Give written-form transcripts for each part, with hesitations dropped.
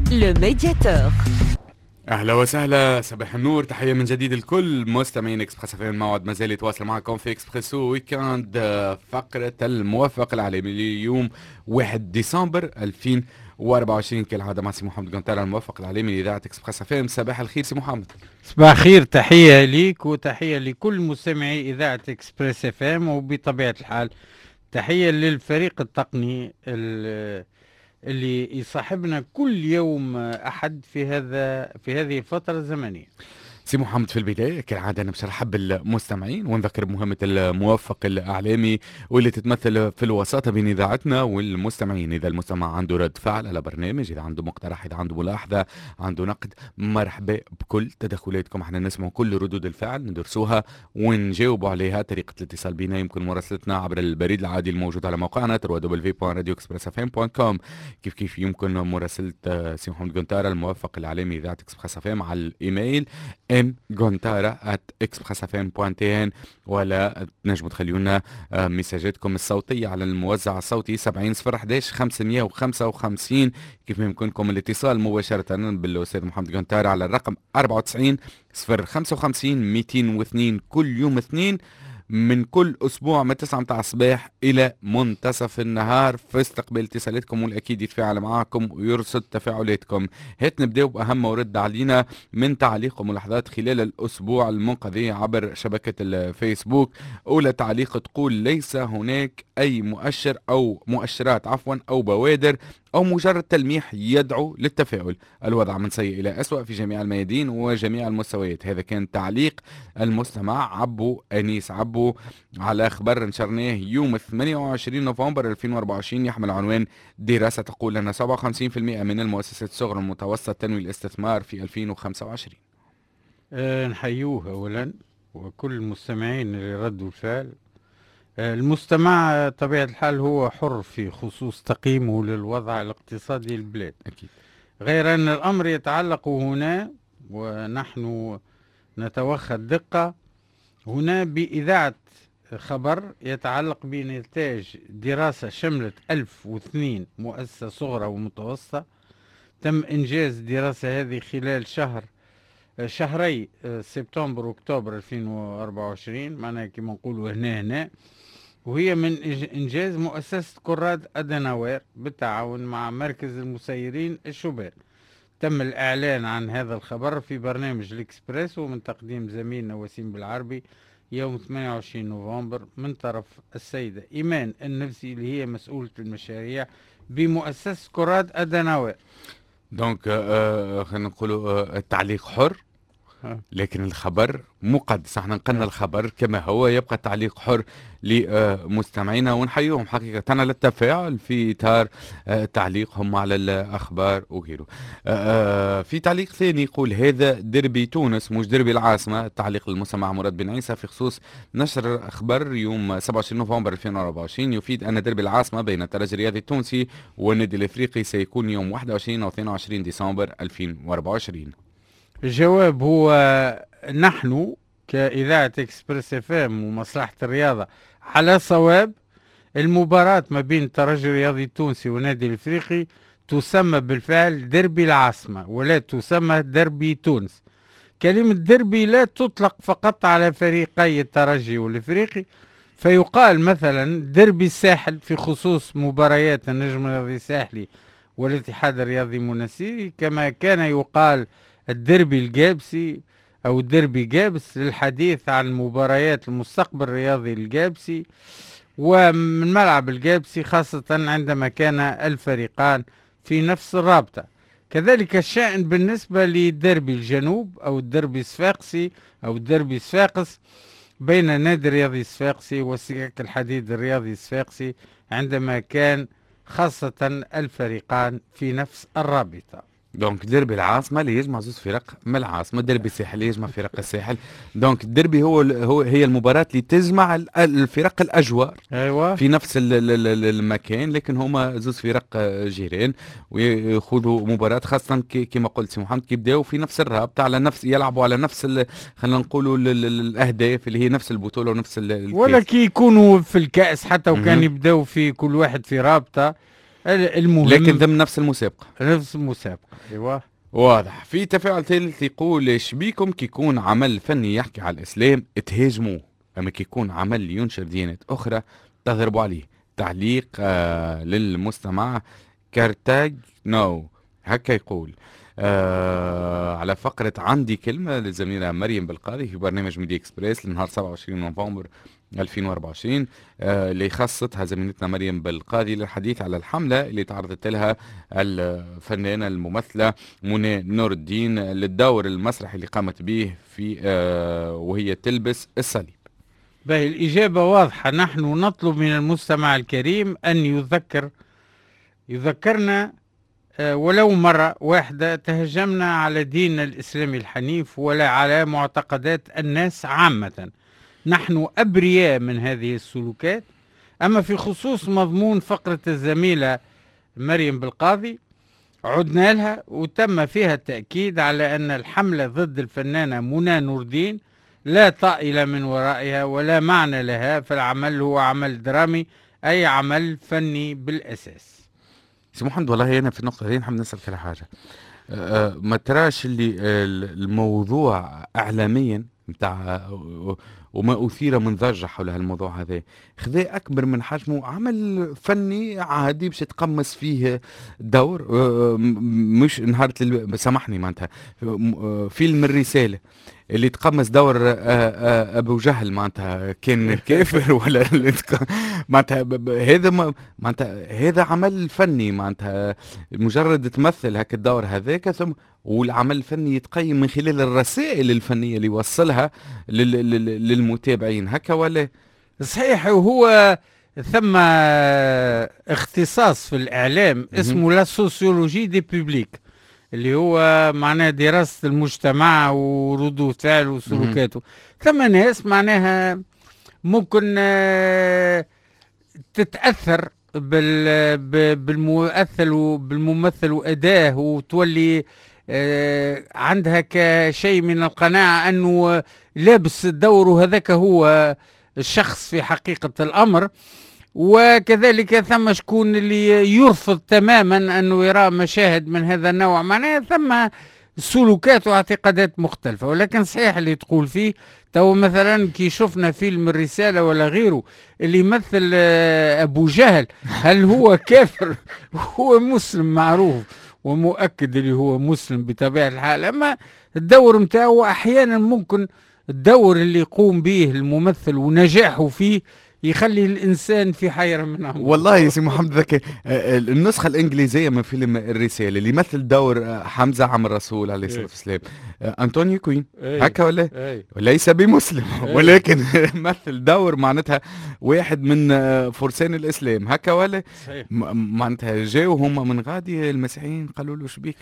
Le Médiateur. اهلا وسهلا، صباح النور، تحيه من جديد لكل مستمعين اكسبريس اف ام. الموعد مازال يتواصل معكم في اكسبريسو ويكاند، فقره الموافق العالمي ليوم 1 ديسمبر 2024 كالعاده مع سي محمد قنطار، الموافق العالمي لاذاعه اكسبريس اف ام. صباح الخير سي محمد. صباح الخير، تحية ليك وتحية لكل مستمعي إذاعة إكسبريس اف ام، وبطبيعة الحال تحية للفريق التقني اللي يصاحبنا كل يوم أحد في هذه الفترة الزمنية. سي محمد، في البداية كالعادة أنا باش نرحب بالمستمعين ونذكر بمهمة الموفق الإعلامي واللي تتمثل في الوساطة بين إذاعتنا والمستمعين. إذا المستمع عنده رد فعل على برنامج، إذا عنده مقترح، إذا عنده ملاحظة، عنده نقد، مرحبا بكل تدخلاتكم. احنا نسمع كل ردود الفعل، ندرسوها ونجاوبوا عليها. طريقة الاتصال بنا يمكن مراسلتنا عبر البريد العادي الموجود على موقعنا www.radioexpressfm.com. كيف يمكن مراسلة سي محمد قنطارة الموفق الإعلامي إذاعة إكسبريس اف ام على الإيميل mgontara@expressfm.tn، ولا تنجموا تخليونا مساجاتكم الصوتية على الموزع الصوتي 70011 555. كيف يمكنكم الاتصال مباشرة بالأستاذ محمد قنطارة على الرقم 94 055 202 كل يوم اثنين من كل أسبوع من 9 متاع الصباح إلى منتصف النهار، في استقبال اتصالاتكم والأكيد يتفاعل معكم ويرصد تفاعلاتكم. هات نبداو بأهم ورد علينا من تعليق وملاحظات خلال الأسبوع المنقضي عبر شبكة الفيسبوك. أولى تعليق تقول: ليس هناك أي مؤشر أو مؤشرات أو بوادر أو مجرد تلميح يدعو للتفاؤل. الوضع من سيء إلى أسوأ في جميع الميادين وجميع المستويات. هذا كان تعليق المستمع عبو أنيس عبو على خبر نشرناه يوم 28 نوفمبر 2024 يحمل عنوان: دراسة تقول أن 57% من المؤسسات الصغرى والمتوسطة تنوي الاستثمار في 2025. نحيوه أولا وكل المستمعين اللي ردوا الفعل. المستمع طبيعة الحال هو حر في خصوص تقييمه للوضع الاقتصادي للبلاد، أكيد. غير أن الأمر يتعلق هنا، ونحن نتوخى الدقة هنا، بإذاعة خبر يتعلق بنتاج دراسة شملت 1002 مؤسسة صغرى ومتوسطة. تم إنجاز دراسة هذه خلال شهري سبتمبر وأكتوبر 2024، معناها كما نقولوا هنا، وهي من إنجاز مؤسسة كراد أدناوير بالتعاون مع مركز المسيرين الشبان. تم الإعلان عن هذا الخبر في برنامج الإكسبريس ومن تقديم زميلنا وسيم بالعربي يوم 28 نوفمبر من طرف السيدة إيمان النفسي اللي هي مسؤولة المشاريع بمؤسسة كراد أدناوير. دونك خلينا نقولوا التعليق حر، لكن الخبر مقدس. احنا نقلنا الخبر كما هو، يبقى التعليق حر لمستمعينا ونحييهم حقيقة للتفاعل في إطار تعليقهم على الأخبار وغيره. في تعليق ثاني يقول: هذا دربي تونس مش دربي العاصمة. التعليق للمستمع مراد بن عيسى في خصوص نشر أخبار يوم 27 نوفمبر 2024 يفيد أن دربي العاصمة بين الترجي الرياضي التونسي والنادي الإفريقي سيكون يوم 21 أو 22 ديسمبر 2024. الجواب هو: نحن كإذاعة إكسبريس اف ام ومصلحة الرياضة على صواب. المباراة ما بين الترجي الرياضي التونسي والنادي الإفريقي تسمى بالفعل دربي العاصمة ولا تسمى دربي تونس. كلمة دربي لا تطلق فقط على فريقي الترجي والإفريقي، فيقال مثلا دربي الساحل في خصوص مباريات النجم الرياضي الساحلي والاتحاد الرياضي المنسيري، كما كان يقال الدربي الجابسي أو الدربي جابس للحديث عن مباريات المستقبل الرياضي الجابسي ومن ملعب الجابسي، خاصة عندما كان الفريقان في نفس الرابطة. كذلك الشأن بالنسبة لدربي الجنوب أو الدربي الصفاقسي أو الدربي الصفاقس بين النادي الرياضي الصفاقسي والسكك الحديد الرياضي الصفاقسي، عندما كان خاصة الفريقان في نفس الرابطة. دونك ديربي العاصمة اللي يجمع زوج فرق من العاصمة، ديربي الساحل اللي يجمع فرق الساحل. دونك الديربي هي المباراة اللي تجمع الفرق الأجوار. أيوة. في نفس المكان، لكن هما زوج فرق جيران ويخوضوا مباراة، خاصة كما قلت سي محمد كيبداو في نفس الرابطة، على نفس يلعبوا على نفس خلينا نقولوا الأهداف اللي هي نفس البطولة ونفس ولا كي يكونوا في الكأس حتى وكان يبداو في كل واحد في رابطة، المهم لكن ضمن نفس المسابقة. نفس المسابقة. ايوه واضح. في تفاعل ثالث يقول شبيكم كي يكون عمل فني يحكي على الإسلام تهاجموه، أما كي يكون عمل ينشر ديانات أخرى تضربوا عليه. تعليق للمستمع كارتاج نو هكا يقول على فقرة عندي كلمة للزميلة مريم بالقاضي في برنامج ميدي اكسبريس لنهار 27 نوفمبر 2024 اللي خصتها زميلتنا مريم بالقاضي للحديث على الحملة اللي تعرضت لها الفنانة الممثلة منى نور الدين للدور المسرحي اللي قامت به في وهي تلبس الصليب. باهي الإجابة واضحة. نحن نطلب من المستمع الكريم أن يذكرنا ولو مرة واحدة تهجمنا على دين الإسلام الحنيف ولا على معتقدات الناس عامة. نحن أبرياء من هذه السلوكات. أما في خصوص مضمون فقرة الزميلة مريم بالقاضي عدنا لها وتم فيها التأكيد على أن الحملة ضد الفنانة منى نور الدين لا طائل من ورائها ولا معنى لها، فالعمل هو عمل درامي أي عمل فني بالأساس. سي محمد والله أنا في النقطة دي نحب نسألك على حاجة. ما تراش اللي الموضوع إعلاميا متاع وما أثير من ضجة حول هالموضوع هذا خذا أكبر من حجمه، عمل فني عادي باش يتقمص فيه دور مش نهار سامحني معناتها فيلم الرسالة اللي تقمص دور ابو جهل معناتها كان كافر ولا معناتها هذا معناتها هذا عمل فني معناتها مجرد تمثل هكا الدور هذاك ثم والعمل الفني يتقيم من خلال الرسائل الفنية اللي يوصلها للمتابعين هكا ولا؟ صحيح. وهو ثم اختصاص في الإعلام اسمه لا سوسيولوجي دي بوبليك اللي هو معناها دراسة المجتمع وردود فعل وسلوكاته. ثم ناس معناها ممكن تتأثر بالممثل وأداه وتولي عندها كشيء من القناعة أنه لابس الدور وهذاك هو الشخص في حقيقة الأمر. وكذلك ثم شكون اللي يرفض تماما أنه يرى مشاهد من هذا النوع، معناها ثم سلوكات واعتقادات مختلفة. ولكن صحيح اللي تقول فيه تو مثلا كي شفنا فيلم الرسالة ولا غيره اللي يمثل أبو جهل، هل هو كافر؟ هو مسلم معروف ومؤكد اللي هو مسلم بطبيعة الحال. أما الدور متاعه أحيانا ممكن الدور اللي يقوم به الممثل ونجاحه فيه يخلي الإنسان في حيرة من أمره. والله يا سي محمد ذكي النسخة الإنجليزية من فيلم الرسالة اللي يمثل دور حمزة عم الرسول عليه الصلاة والسلام أنطونيو كوين هكا ولا ليس بمسلم ولكن مثل دور معناتها واحد من فرسان الإسلام هكا ولا معناتها جاو هم من غادي المسيحيين قالوا له شبيك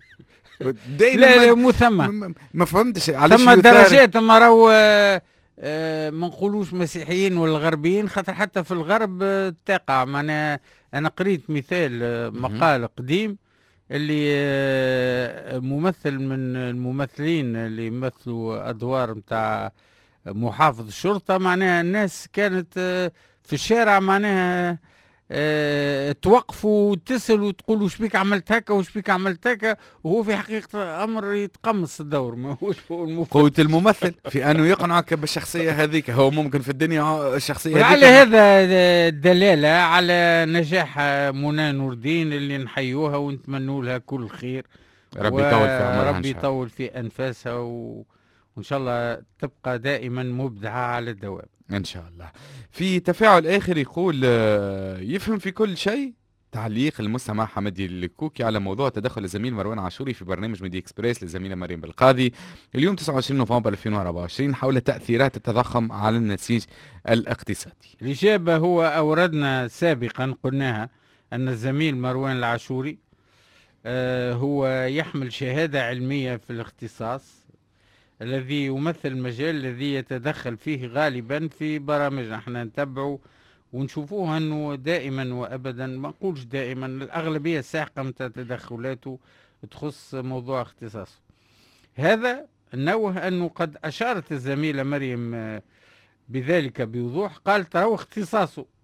لا مو ثم ما فهمتش علاش ثم درجات. ما راهو ما نقولوش مسيحيين ولا غربيين خاطر حتى في الغرب تقع. معناها انا قريت مثال مقال قديم اللي ممثل من الممثلين اللي يمثلوا ادوار متاع محافظ الشرطة، معناها الناس كانت في الشارع معناها توقفوا وتسألوا وتقولوا وش بيك عملت هكا وش بيك عملت هكا، وهو في حقيقة الأمر يتقمص الدور ما هوش هو قوة الممثل في أنه يقنعك بالشخصية هذيك. هو ممكن في الدنيا الشخصية هذيك على هذا دلالة على نجاح منى نور الدين اللي نحيوها ونتمنوا لها كل خير. ربي يطول في عمرها، ربي يطول في أنفاسها وإن شاء الله تبقى دائما مبدعة على الدوام إن شاء الله. في تفاعل آخر يقول يفهم في كل شيء. تعليق المستمع حمدي الكوكي على موضوع تدخل الزميل مروان عاشوري في برنامج ميدي اكسبريس للزميلة مريم بالقاضي اليوم 29 نوفمبر 2024 حول تأثيرات التضخم على النسيج الاقتصادي. الإجابة هو أوردنا سابقا قلناها أن الزميل مروان العاشوري هو يحمل شهادة علمية في الاختصاص الذي يمثل المجال الذي يتدخل فيه غالبا في برامجنا. احنا نتبعه ونشوفوه انه دائما وابدا، ما نقولش دائما، الاغلبيه الساحقه من تدخلاته تخص موضوع اختصاصه. هذا نوه انه قد اشارت الزميله مريم بذلك بوضوح، قالت راهو اختصاصه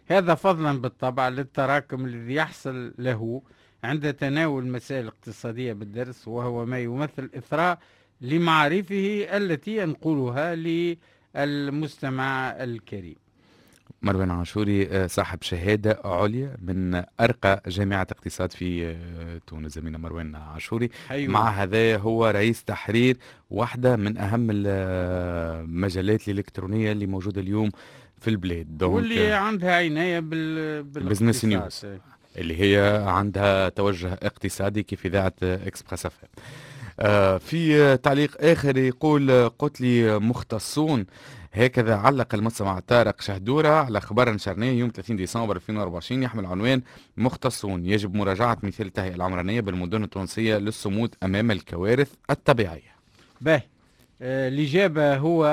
هذا فضلا بالطبع للتراكم الذي يحصل له عند تناول المسائل الاقتصادية بالدرس، وهو ما يمثل إثراء لمعارفه التي ينقلها للمستمع الكريم. مروان عاشوري صاحب شهادة عليا من أرقى جامعة اقتصاد في تونس. زميلنا مروان عاشوري مع هذا هو رئيس تحرير واحدة من أهم المجالات الإلكترونية اللي موجودة اليوم في البلاد، واللي عندها عناية بالبزنس نيوز اللي هي عندها توجه اقتصادي كيف إذاعة إكسبريس اف ام. في تعليق آخر يقول قلت لي مختصون. هكذا علق المستمع طارق شهدورة على خبر نشرناه يوم 30 ديسمبر 2024 يحمل عنوان مختصون يجب مراجعة مثال التهيئة العمرانية بالمدن التونسية للصمود أمام الكوارث الطبيعية. باهي. الإجابة هو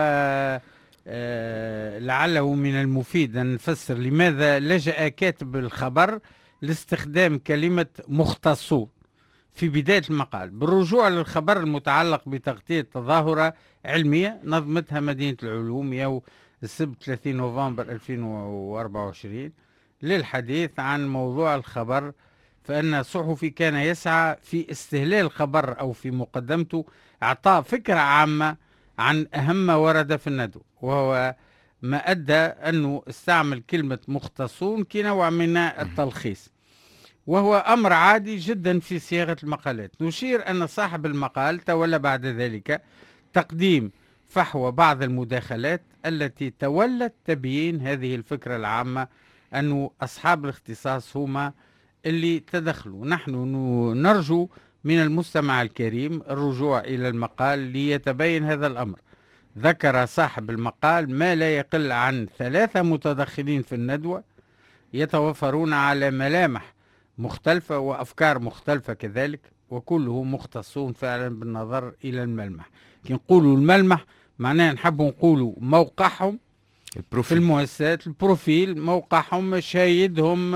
لعله من المفيد أن نفسر لماذا لجأ كاتب الخبر لاستخدام كلمة مختصون في بداية المقال، بالرجوع للخبر المتعلق بتغطية تظاهرة علمية نظمتها مدينة العلوم يوم السبت 30 نوفمبر 2024 للحديث عن موضوع الخبر. فإن الصحفي كان يسعى في استهلال الخبر أو في مقدمته إعطاء فكرة عامة عن أهم ما ورد في الندوة، وهو ما أدى أنه استعمل كلمة مختصون كنوع من التلخيص، وهو أمر عادي جدا في صياغة المقالات. نشير أن صاحب المقال تولى بعد ذلك تقديم فحوى بعض المداخلات التي تولت تبيين هذه الفكرة العامة أن أصحاب الاختصاص هما اللي تدخلوا. نحن نرجو من المستمع الكريم الرجوع إلى المقال ليتبين هذا الأمر. ذكر صاحب المقال ما لا يقل عن 3 متدخلين في الندوة يتوفرون على ملامح مختلفة وأفكار مختلفة كذلك، وكلهم مختصون فعلا بالنظر إلى الملمح. كي نقولوا الملمح معناه نحب نقولوا موقعهم في المؤسسات، البروفيل، موقعهم، مشاهدهم،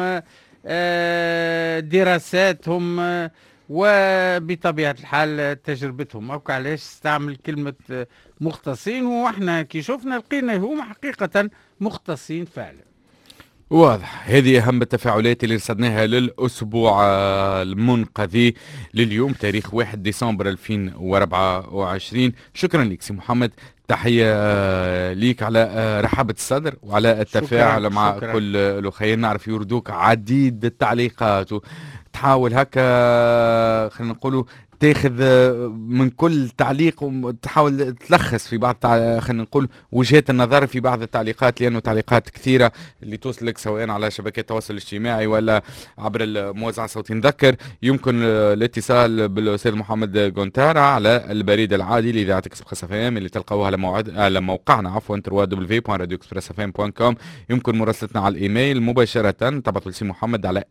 دراساتهم، وبطبيعة الحال تجربتهم. أو علاش استعمل كلمة مختصين وإحنا كي شفنا لقينا هم حقيقة مختصين فعلا. واضح. هذه أهم التفاعلات اللي رصدناها للأسبوع المنقذي لليوم تاريخ 1 ديسمبر 2024. شكرا لك سي محمد، تحية ليك على رحابة الصدر وعلى التفاعل مع كل الأخوين. نعرف يردوك عديد التعليقات وتحاول هكا خلينا نقولوا تاخذ من كل تعليق وتحاول تلخص في بعض خلينا نقول وجهات النظر في بعض التعليقات، لأنه تعليقات كثيرة اللي توصل لك سواء على شبكات التواصل الاجتماعي ولا عبر الموزع الصوتي. نذكر يمكن الاتصال بالأستاذ محمد قنتارة على البريد العادي لإذاعة إكسبريس اف ام اللي تلقوها على موقعنا عفوا www.radioexpressfm.com. يمكن مراسلتنا على الإيميل مباشرة، تبعثوا لسي محمد على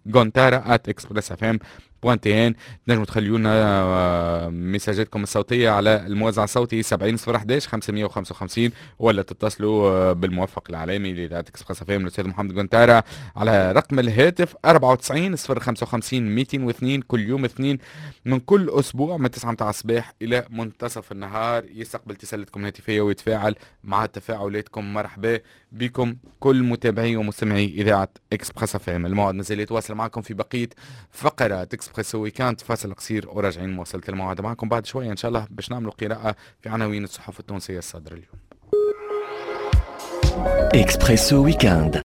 mgontara@expressfm.tn. تنجموا تخليونا مساجاتكم الصوتية على الموزع الصوتي 70 011 555 ولا تتصلوا بالموفق الإعلامي لإذاعة إكسبريس اف ام الأستاذ محمد قنتارة على رقم الهاتف 94 055 202. كل يوم اثنين من كل أسبوع من 9 متاع الصباح إلى منتصف النهار يستقبل اتصالاتكم الهاتفية ويتفاعل مع تفاعلاتكم. مرحبا بكم كل متابعي ومستمعي إذاعة إكسبريس اف ام. الموعد مازال يتواصل معكم في بقية فقرات إكسبريسو ويكاند. فاصل قصير وراجعين مواصلة الموعد معكم بعد شوية إن شاء الله باش نعملوا قراءة في عناوين الصحف التونسية الصادرة اليوم. إكسبريسو ويكاند.